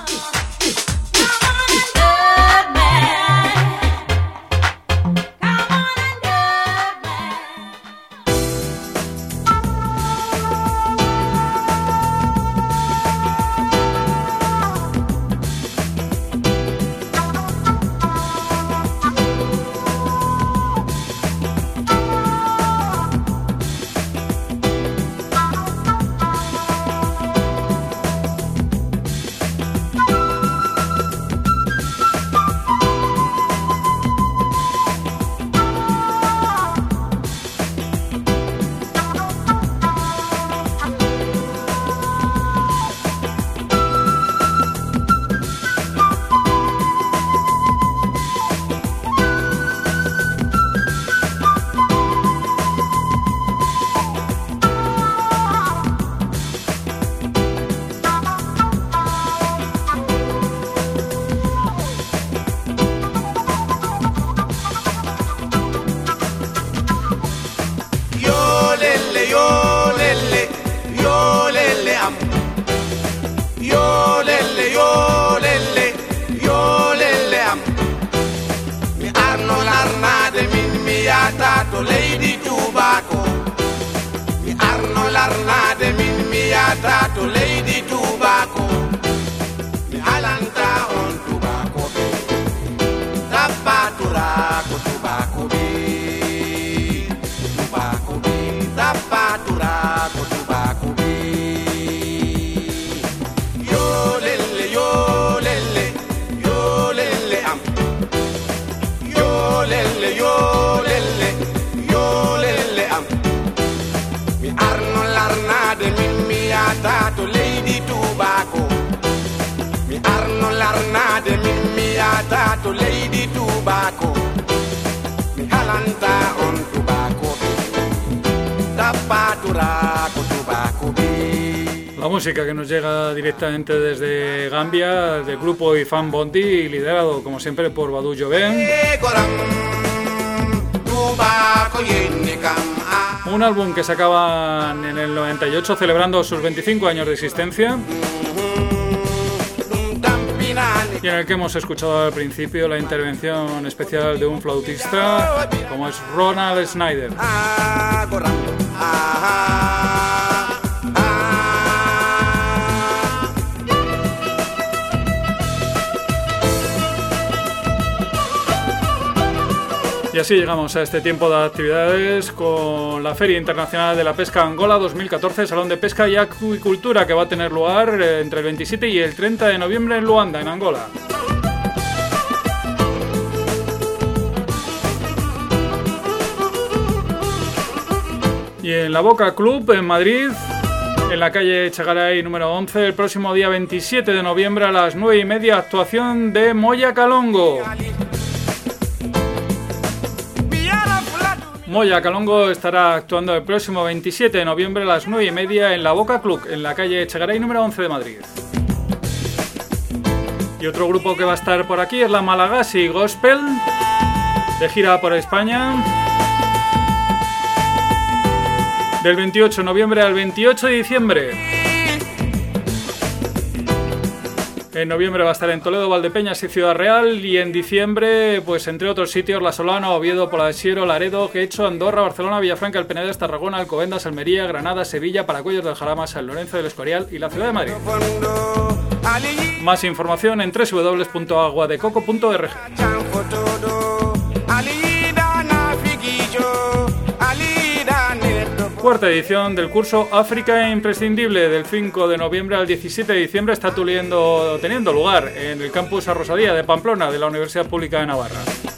to Lady Tobacco. Mi arno l'arnade min mi yata to Lady Tobacco. Mi alanta on tobacco be. Tapatura ko tobacco be. Tobacco be. Tapatura ko tobacco be. Yo lele yo lele yo lele am. Yo lele yo lele yo lele am. Mi arno l'arnade min mi yata to Lady Tobacco. Mi arno l'arnade min mi yata to Lady Tobacco. Mi halanta on tobacco be. Tapatura ko tobacco be. La música que nos llega directamente desde Gambia, del grupo Ifan Bondi, liderado como siempre por Badu Joven. Un álbum que sacaban en el noventa y ocho celebrando sus veinticinco años de existencia y en el que hemos escuchado al principio la intervención especial de un flautista como es Ronald Snyder. Y así llegamos a este tiempo de actividades con la Feria Internacional de la Pesca Angola dos mil catorce, Salón de Pesca y Acuicultura, que va a tener lugar entre el veintisiete y el treinta de noviembre en Luanda, en Angola. Y en la Boca Club, en Madrid, en la calle Echegaray número once, el próximo día veintisiete de noviembre a las nueve y media, actuación de Moya Calongo. Moya Calongo estará actuando el próximo veintisiete de noviembre a las nueve y media en la Boca Club, en la calle Echegaray número once de Madrid. Y otro grupo que va a estar por aquí es la Malagasy Gospel, de gira por España, del veintiocho de noviembre al veintiocho de diciembre. En noviembre va a estar en Toledo, Valdepeñas y Ciudad Real, y en diciembre, pues entre otros sitios, La Solana, Oviedo, Pola-de-Siero, Laredo, Quecho, Andorra, Barcelona, Villafranca, El Penedès, Tarragona, Alcobendas, Almería, Granada, Sevilla, Paracuellos del Jarama, San Lorenzo del Escorial y la Ciudad de Madrid. Más información en doble u doble u doble u punto agua de coco punto org. Cuarta edición del curso África Imprescindible, del cinco de noviembre al diecisiete de diciembre, está tuliendo, teniendo lugar en el campus Arrosadía de Pamplona de la Universidad Pública de Navarra.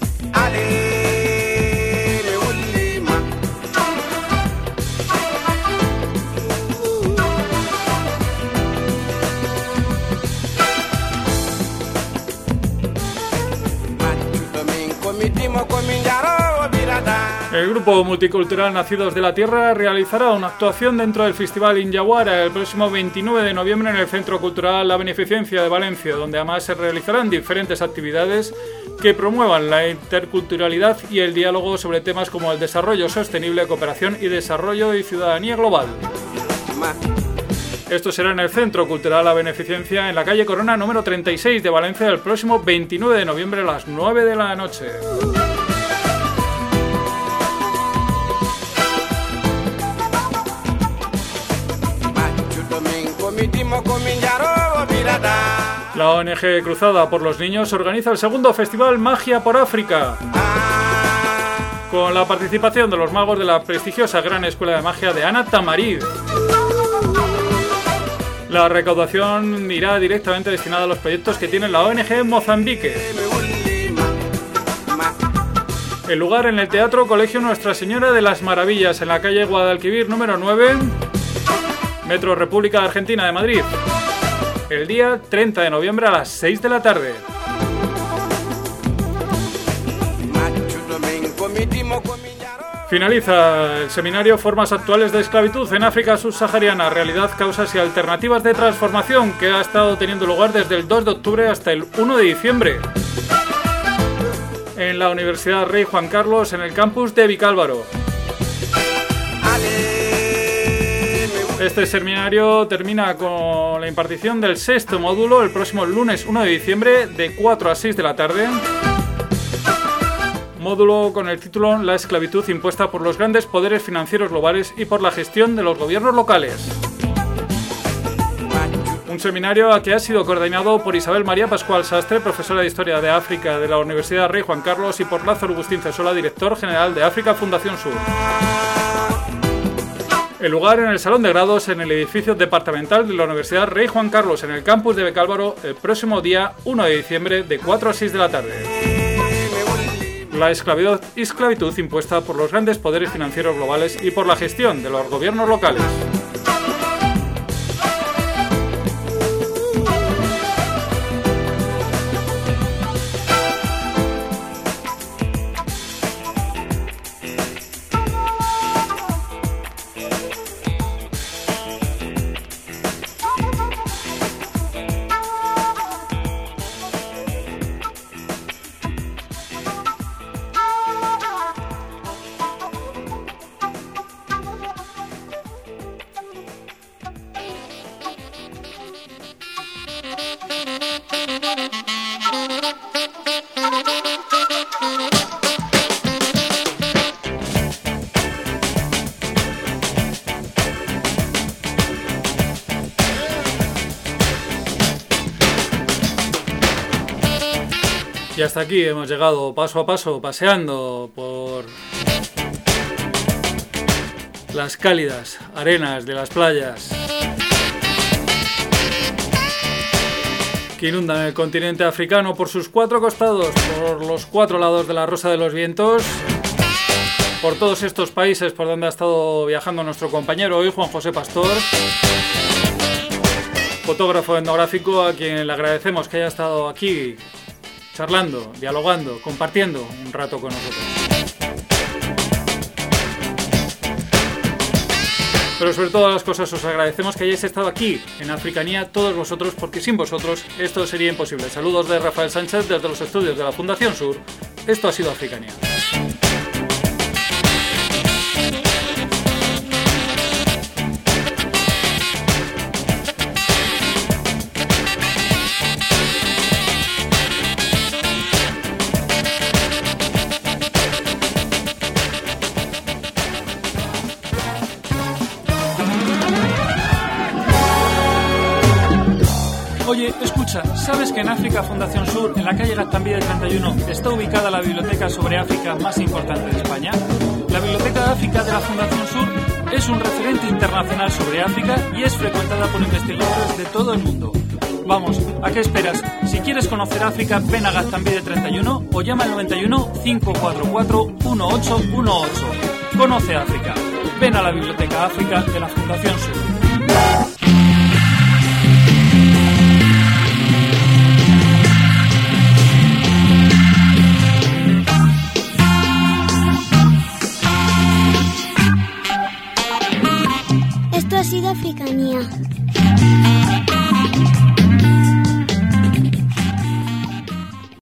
El grupo multicultural Nacidos de la Tierra realizará una actuación dentro del Festival Inyaguara el próximo veintinueve de noviembre en el Centro Cultural La Beneficencia de Valencia, donde además se realizarán diferentes actividades que promuevan la interculturalidad y el diálogo sobre temas como el desarrollo sostenible, cooperación y desarrollo y ciudadanía global. Esto será en el Centro Cultural La Beneficencia, en la calle Corona número treinta y seis de Valencia, el próximo veintinueve de noviembre a las nueve de la noche. La O N G Cruzada por los Niños organiza el segundo festival Magia por África, con la participación de los magos de la prestigiosa Gran Escuela de Magia de Ana Tamariz. La recaudación irá directamente destinada a los proyectos que tiene la O N G en Mozambique. El lugar en el Teatro Colegio Nuestra Señora de las Maravillas, en la calle Guadalquivir número nueve, Metro República Argentina de Madrid, el día treinta de noviembre a las seis de la tarde. Finaliza el seminario Formas actuales de esclavitud en África subsahariana, realidad, causas y alternativas de transformación, que ha estado teniendo lugar desde el dos de octubre hasta el uno de diciembre en la Universidad Rey Juan Carlos, en el campus de Vicálvaro. Este seminario termina con la impartición del sexto módulo el próximo lunes uno de diciembre de cuatro a seis de la tarde. Módulo con el título La esclavitud impuesta por los grandes poderes financieros globales y por la gestión de los gobiernos locales. Un seminario que ha sido coordinado por Isabel María Pascual Sastre, profesora de Historia de África de la Universidad Rey Juan Carlos, y por Lázaro Agustín Cesola, director general de África Fundación Sur. El lugar en el Salón de Grados, en el edificio departamental de la Universidad Rey Juan Carlos, en el campus de Vicálvaro, el próximo día uno de diciembre de cuatro a seis de la tarde. La esclavitud, esclavitud impuesta por los grandes poderes financieros globales y por la gestión de los gobiernos locales. Y hasta aquí hemos llegado paso a paso, paseando por las cálidas arenas de las playas que inundan el continente africano por sus cuatro costados, por los cuatro lados de la Rosa de los Vientos, por todos estos países por donde ha estado viajando nuestro compañero hoy, Juan José Pastor, fotógrafo etnográfico, a quien le agradecemos que haya estado aquí charlando, dialogando, compartiendo un rato con nosotros. Pero sobre todas las cosas os agradecemos que hayáis estado aquí en Africanía todos vosotros, porque sin vosotros esto sería imposible. Saludos de Rafael Sánchez desde los estudios de la Fundación Sur. Esto ha sido Africanía. Oye, escucha, ¿sabes que en África Fundación Sur, en la calle Gaztambide treinta y uno, está ubicada la biblioteca sobre África más importante de España? La Biblioteca de África de la Fundación Sur Es un referente internacional sobre África y es frecuentada por investigadores de todo el mundo. Vamos, ¿a qué esperas? Si quieres conocer África, ven a Gaztambide treinta y uno o llama al noventa y uno, cinco cuatro cuatro, uno ocho uno ocho. Conoce África. Ven a la Biblioteca África de la Fundación Sur. Esto ha sido Africanía.